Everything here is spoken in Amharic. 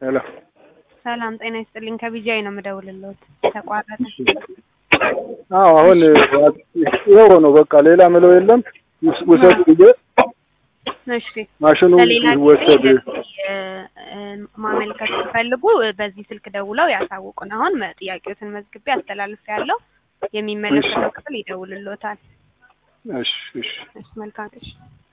ሄሎ ሰላም ጤና ይስጥልኝ ከቢጂአይ ነው የምደውልልዎት ተቋረጠ አሁን ይኸው ነው በቃ ሌላ ምለው የለም ውሰድ ልጄ እሺ ማሽኑ ወሰድ ማመልከት ፈልጉ በዚህ ስልክ ደውለው ያሳውቁን አሁን ጥያቄዎትን መዝግቤ አስተላልፌያለሁ የሚመለከተው ክፍል ይደውልልዎታል እሺ መልካም እሺ